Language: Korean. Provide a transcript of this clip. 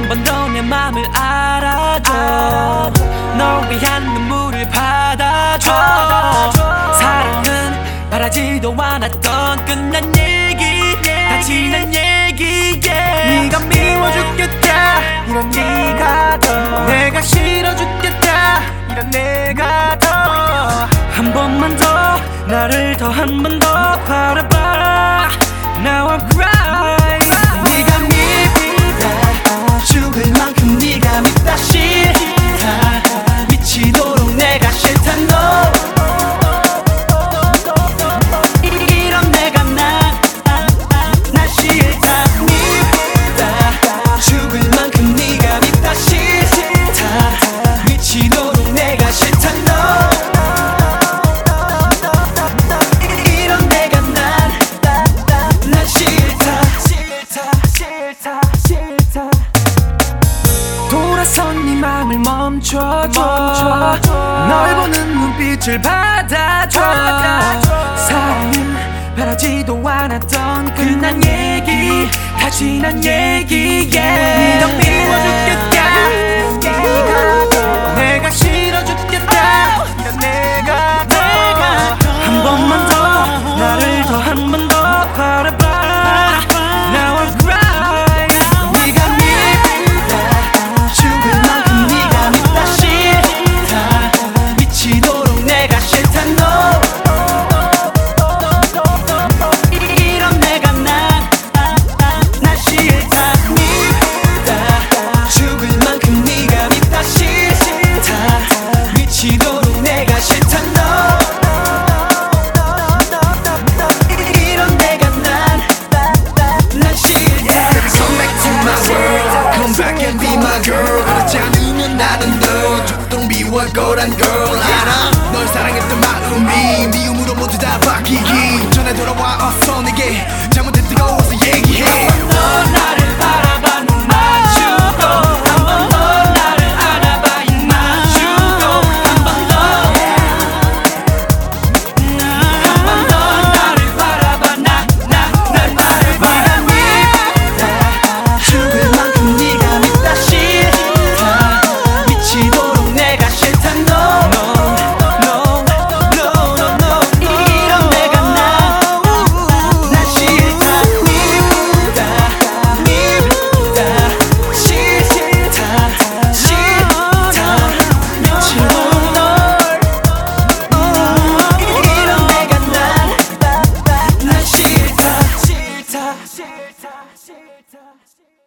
번 더 내 맘을 알아줘. 널 위한 눈물을 받아줘. 사랑은 바라지도 않았던 끝난 얘기, 다 지난 얘기. 네가 미워 죽겠다 이런 네가 더, 내가 싫어 죽겠다 이런 내가 더. 한 번만 더 나를 더 한 번 더 바라봐. Now I'm crying. 네가 밉다 죽을 만큼 네가 밉다 싫다 미치도록 내가 싫다 너. 이런 내가 난 싫다. 밉다 죽을 만큼 네가 밉다 싫다 미치도록 내가 싫다 너. 돌아선 네 맘을 멈춰줘. 널 보는 눈빛을 받아줘. 사랑은 바라지도 않았던 끝난 얘기, 다 지난 얘기. 네가 미워 죽겠다 내가 싫어 죽겠다 이런 내가 더. 한 번만 더 나를 더 한 번 더 바라봐. Now I'm crying. 네가 밉다 죽을 만큼 네가 밉다 싫다 미치도록 내가 싫다 너. 이런 내가 난 싫다. 밉다 죽을 만큼 네가 밉다 싫다 미치도록 내가 싫다 너. 이런 내가 난 싫다. Come back to my world, come back and be my girl. 그렇지 않으면 나는 널 죽도록 미워할 거란 걸 알아. 널 사랑했던 마음이 미움으로 모두 다 바뀌기 전에 돌아와 어서 내게 잘못된 뜨거워서 얘기해. 너 나를 바라봐 눈 마주고 한 번 더 나를 알아봐 입 마주고 한 번 더 나를 바라봐 날 바라봐. 죽을 만큼 네가 밉다 싫다 미치도록 내가 싫다 너. 이런 내가 난 싫다. 밉다 싫다 미치도록 널. 이런 내가 난 싫다.